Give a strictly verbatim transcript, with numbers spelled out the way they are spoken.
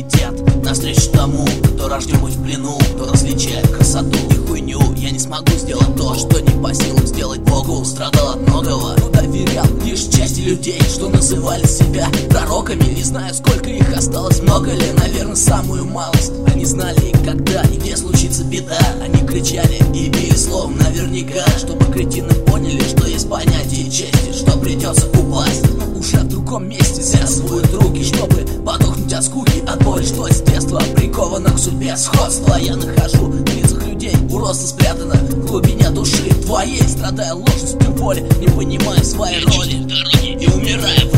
приоритет навстречу тому, кто рожден быть в плену, кто различает красоту и хуйню. Я не смогу сделать то, что не по силам сделать Богу. Страдал от многого, но доверял лишь части людей, что называли себя пророками. Не знаю, сколько их осталось, много ли, наверное, самую малость. Они знали, когда и где случится беда. Они кричали и били словом наверняка, чтобы кретины поняли, что есть понятие чести, что придется упасть, но уже в другом месте связывают руки, чтобы подохнуть от скуки, от боли, что с детства приковано к судьбе. Сходство я нахожу в лицах людей, уродство спрятано в глубине души твоей, страдая ложностью воли, не понимая своей роли и умирая в